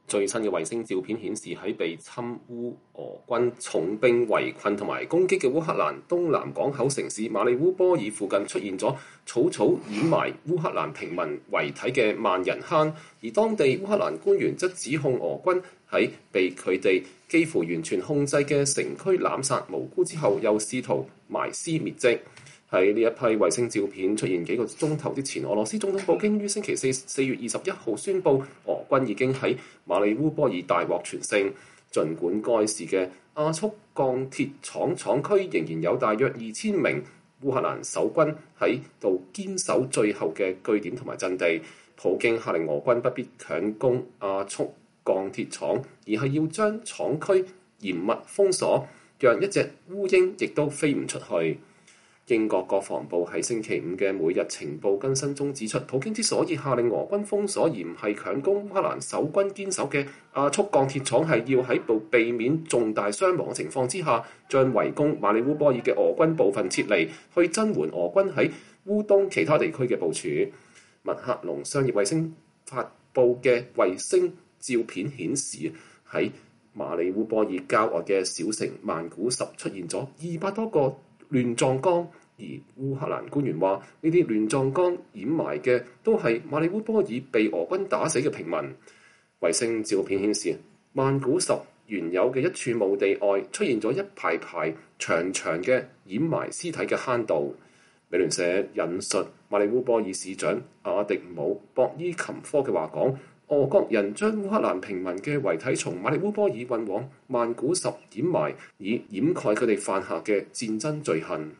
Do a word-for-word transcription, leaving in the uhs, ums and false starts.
最新嘅衛星照片顯示，喺被侵烏俄軍重兵圍困同埋攻擊嘅烏克蘭東南港口城市馬里烏波爾附近出現咗草草掩埋烏克蘭平民遺體嘅萬人坑，而當地烏克蘭官員則指控俄軍喺被佢哋幾乎完全控制嘅城區濫殺無辜之後，又試圖埋屍滅跡。喺呢一批衛星照片出現幾個鐘頭之前，俄羅斯總統普京於星期四四月二十一號宣布，俄軍已經喺馬里烏波爾大獲全勝。儘管該市嘅亞速鋼鐵廠廠區仍然有大約二千名烏克蘭守軍喺度堅守最後嘅據點同埋陣地，普京下令俄軍不必強攻亞速鋼鐵廠，而係要將廠區嚴密封鎖，讓一隻烏蠅亦都飛唔出去。英國國防部喺星期五嘅每日情報更新中指出，普京之所以下令俄軍封鎖而唔係強攻烏克蘭守軍堅守嘅亞速鋼鐵廠，係要喺部避免重大傷亡嘅情況之下，將圍攻馬里烏波爾嘅俄軍部分撤離，去增援俄軍喺烏東其他地區嘅部署。密克隆商業衛星發布嘅衛星照片顯示，喺馬里烏波爾郊外嘅小城曼古什出現咗二百多個亂葬崗，而烏克蘭官員話呢啲亂葬崗掩埋嘅都係馬里烏波爾被俄軍打死嘅平民。衛星照片顯示，曼古什原有嘅一處墓地外出現咗一排排長長嘅掩埋屍體嘅坑道。美聯社引述馬里烏波爾市長阿迪姆博伊琴科嘅話講，俄國人將烏克蘭平民嘅遺體從馬里烏波爾運往曼古什掩埋，以掩蓋佢哋犯下嘅戰爭罪行。